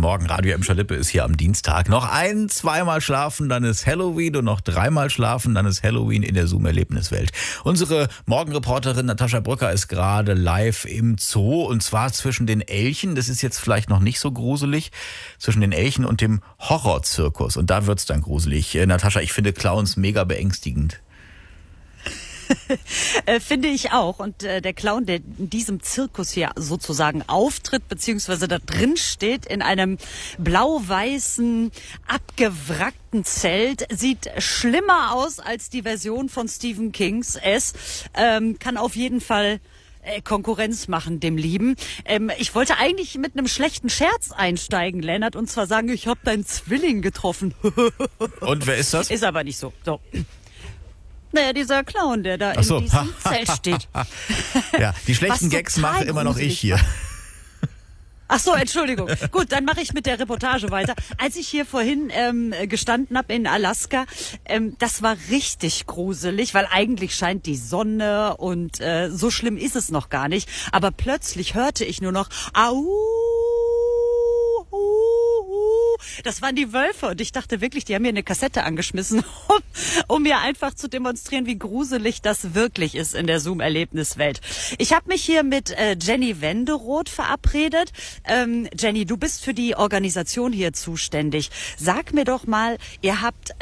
Morgen. Radio Emscher Lippe ist hier am Dienstag. Noch zweimal schlafen, dann ist Halloween und noch dreimal schlafen, dann ist Halloween in der Zoom-Erlebniswelt. Unsere Morgenreporterin Natascha Brücker ist gerade live im Zoo und zwar zwischen den Elchen. Das ist jetzt vielleicht noch nicht so gruselig. Zwischen den Elchen und dem Horrorzirkus. Und da wird's dann gruselig. Natascha, ich finde Clowns mega beängstigend. Finde ich auch. Und der Clown, der in diesem Zirkus hier sozusagen auftritt, beziehungsweise da drin steht, in einem blau-weißen, abgewrackten Zelt, sieht schlimmer aus als die Version von Stephen Kings S. Kann auf jeden Fall Konkurrenz machen, dem Lieben. Ich wollte eigentlich mit einem schlechten Scherz einsteigen, Lennart, und zwar sagen, ich habe deinen Zwilling getroffen. Und wer ist das? Ist aber nicht so. Naja, dieser Clown, der da in diesem Zelt steht. Ja, die schlechten Gags mache immer noch ich hier. Ach so, Entschuldigung. Gut, dann mache ich mit der Reportage weiter. Als ich hier vorhin gestanden habe in Alaska, das war richtig gruselig, weil eigentlich scheint die Sonne und so schlimm ist es noch gar nicht. Aber plötzlich hörte ich nur noch Au. Das waren die Wölfe und ich dachte wirklich, die haben mir eine Kassette angeschmissen, um mir einfach zu demonstrieren, wie gruselig das wirklich ist in der Zoom-Erlebniswelt. Ich habe mich hier mit Jenny Wenderoth verabredet. Jenny, du bist für die Organisation hier zuständig. Sag mir doch mal, ihr habt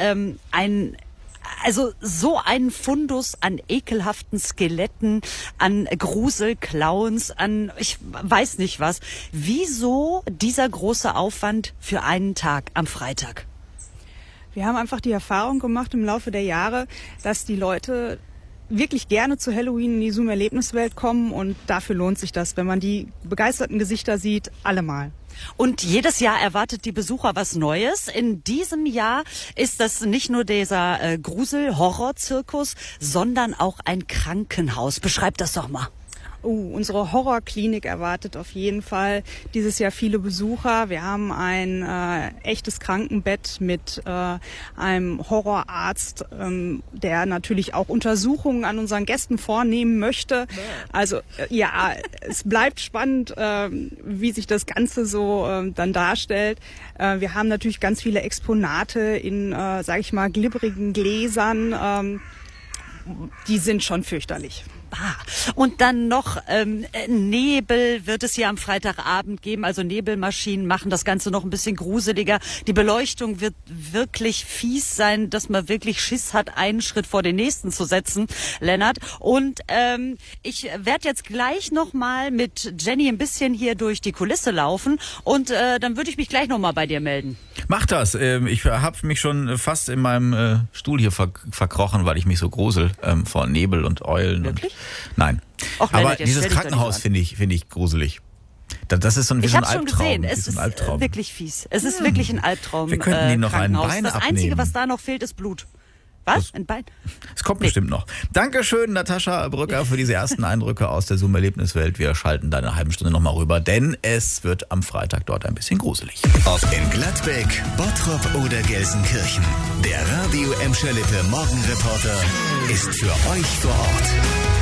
so einen Fundus an ekelhaften Skeletten, an Gruselclowns, an ich weiß nicht was. Wieso dieser große Aufwand für einen Tag am Freitag? Wir haben einfach die Erfahrung gemacht im Laufe der Jahre, dass die Leute wirklich gerne zu Halloween in die Zoom-Erlebniswelt kommen und dafür lohnt sich das, wenn man die begeisterten Gesichter sieht, allemal. Und jedes Jahr erwartet die Besucher was Neues. In diesem Jahr ist das nicht nur dieser Grusel-Horror-Zirkus, sondern auch ein Krankenhaus. Beschreib das doch mal. Unsere Horrorklinik erwartet auf jeden Fall dieses Jahr viele Besucher. Wir haben ein echtes Krankenbett mit einem Horrorarzt, der natürlich auch Untersuchungen an unseren Gästen vornehmen möchte. Also ja, es bleibt spannend, wie sich das Ganze so dann darstellt. Wir haben natürlich ganz viele Exponate in, sage ich mal, glibberigen Gläsern. Die sind schon fürchterlich. Und dann noch Nebel wird es hier am Freitagabend geben. Also Nebelmaschinen machen das Ganze noch ein bisschen gruseliger. Die Beleuchtung wird wirklich fies sein, dass man wirklich Schiss hat, einen Schritt vor den nächsten zu setzen, Lennart. Und ich werde jetzt gleich noch mal mit Jenny ein bisschen hier durch die Kulisse laufen. Und dann würde ich mich gleich noch mal bei dir melden. Mach das. Ich habe mich schon fast in meinem Stuhl hier verkrochen, weil ich mich so grusel vor Nebel und Eulen. Wirklich? Nein. Och, aber Lennart, dieses Krankenhaus finde ich gruselig. Das ist so ein Albtraum. Ich habe schon gesehen, es ist wirklich fies. Es ist wirklich ein Albtraum. Wir könnten ihnen noch ein Bein Das abnehmen. Einzige, was da noch fehlt, ist Blut. Was? Ein Bein? Es kommt bestimmt noch. Dankeschön, Natascha Brücker, für diese ersten Eindrücke aus der Zoom-Erlebniswelt. Wir schalten da eine halbe Stunde nochmal rüber, denn es wird am Freitag dort ein bisschen gruselig. Ob in Gladbeck, Bottrop oder Gelsenkirchen, der Radio Emscher Lippe Morgenreporter ist für euch vor Ort.